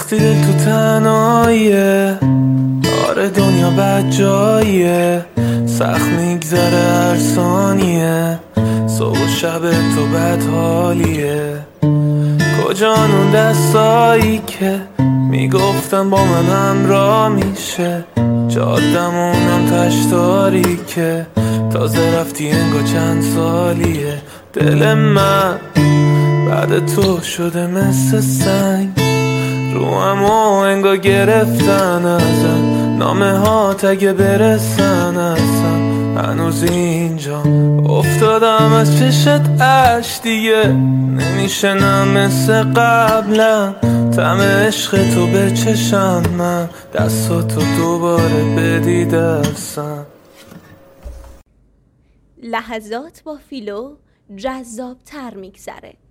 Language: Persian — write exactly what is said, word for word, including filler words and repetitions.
وقتی دل تو تنهاییه، آره دنیا بد جاییه، سخت میگذره هر ثانیه، صبح و شب تو بد حالیه. کجان اون دستایی که میگفتن با من همراه میشه، جادمونم تشتاری که تازه رفتی انگار چند سالیه. دل من بعد تو شده مثل سنگ، روحمو انگار گرفتن ازم، نامه ها تگه برسن ازم، هنوز اینجا افتادم از چشت اش دیگه نمیشه نه مثل قبلا، طعم عشق تو به چشم من، دستاتو دوباره بدی دستم. لحظات با فیلو جذاب تر میگذره.